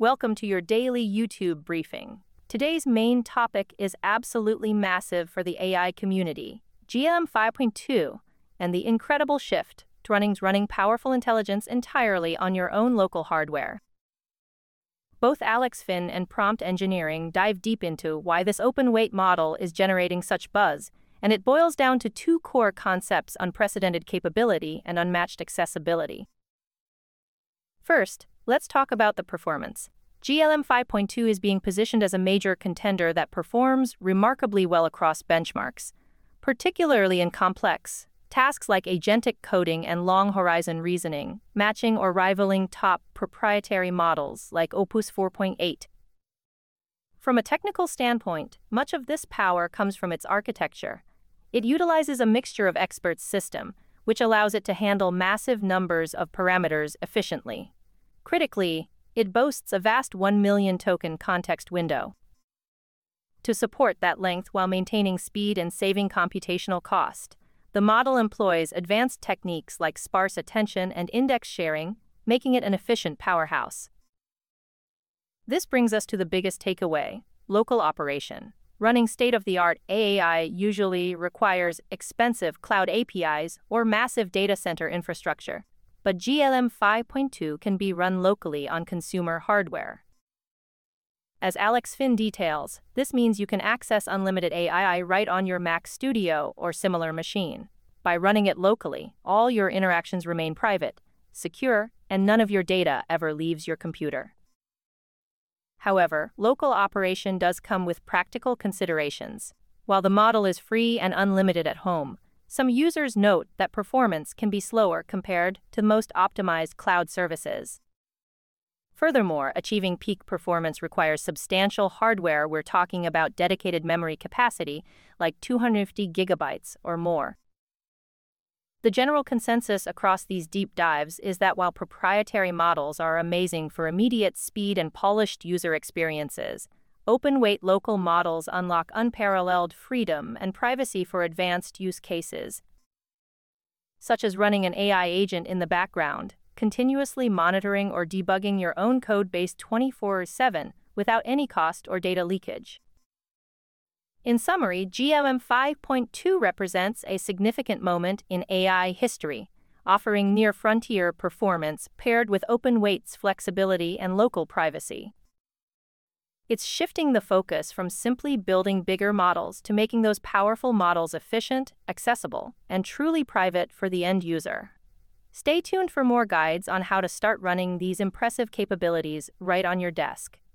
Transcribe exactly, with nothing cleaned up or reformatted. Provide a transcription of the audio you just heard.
Welcome to your daily YouTube briefing. Today's main topic is absolutely massive for the A I community, G L M five point two, and the incredible shift to running, running powerful intelligence entirely on your own local hardware. Both Alex Finn and Prompt Engineering dive deep into why this open-weight model is generating such buzz, and it boils down to two core concepts: unprecedented capability and unmatched accessibility. First, let's talk about the performance. G L M five point two is being positioned as a major contender that performs remarkably well across benchmarks, particularly in complex tasks like agentic coding and long-horizon reasoning, matching or rivaling top proprietary models like Opus four point eight. From a technical standpoint, much of this power comes from its architecture. It utilizes a mixture of experts system, which allows it to handle massive numbers of parameters efficiently. Critically, it boasts a vast one million token context window to support that length while maintaining speed and saving computational cost. The model employs advanced techniques like sparse attention and index sharing, making it an efficient powerhouse. This brings us to the biggest takeaway: local operation. Running state-of-the-art A I usually requires expensive cloud A P Is or massive data center infrastructure, but G L M five point two can be run locally on consumer hardware. As Alex Finn details, this means you can access unlimited A I right on your Mac Studio or similar machine. By running it locally, all your interactions remain private, secure, and none of your data ever leaves your computer. However, local operation does come with practical considerations. While the model is free and unlimited at home, some users note that performance can be slower compared to most optimized cloud services. Furthermore, achieving peak performance requires substantial hardware. We're talking about dedicated memory capacity, like two hundred fifty gigabytes or more. The general consensus across these deep dives is that while proprietary models are amazing for immediate speed and polished user experiences, open-weight local models unlock unparalleled freedom and privacy for advanced use cases, such as running an A I agent in the background, continuously monitoring or debugging your own code base twenty-four seven without any cost or data leakage. In summary, G L M five point two represents a significant moment in A I history, offering near-frontier performance paired with open-weight's flexibility and local privacy. It's shifting the focus from simply building bigger models to making those powerful models efficient, accessible, and truly private for the end user. Stay tuned for more guides on how to start running these impressive capabilities right on your desk.